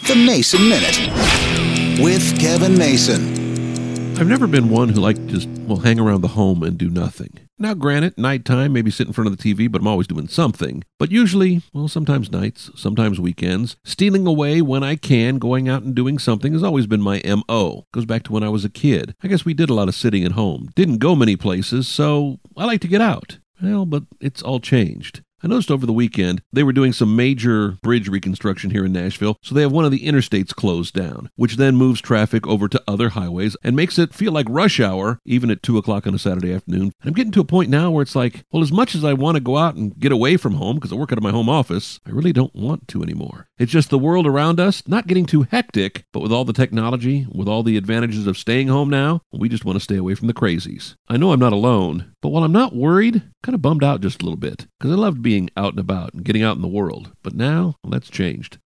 The Mason Minute with Kevin Mason. I've never been one who liked to just, hang around the home and do nothing. Now, granted, nighttime, maybe sit in front of the TV, but I'm always doing something. But usually, sometimes nights, sometimes weekends, stealing away when I can, going out and doing something has always been my M.O. Goes back to when I was a kid. I guess we did a lot of sitting at home. Didn't go many places, so I like to get out. Well, but it's all changed. I noticed over the weekend they were doing some major bridge reconstruction here in Nashville, so they have one of the interstates closed down, which then moves traffic over to other highways and makes it feel like rush hour, even at 2 o'clock on a Saturday afternoon. And I'm getting to a point now where it's like, as much as I want to go out and get away from home, because I work out of my home office, I really don't want to anymore. It's just the world around us, not getting too hectic, but with all the technology, with all the advantages of staying home now, we just want to stay away from the crazies. I know I'm not alone, but while I'm not worried, kind of bummed out just a little bit, because I loved being out and about and getting out in the world. But now, that's changed.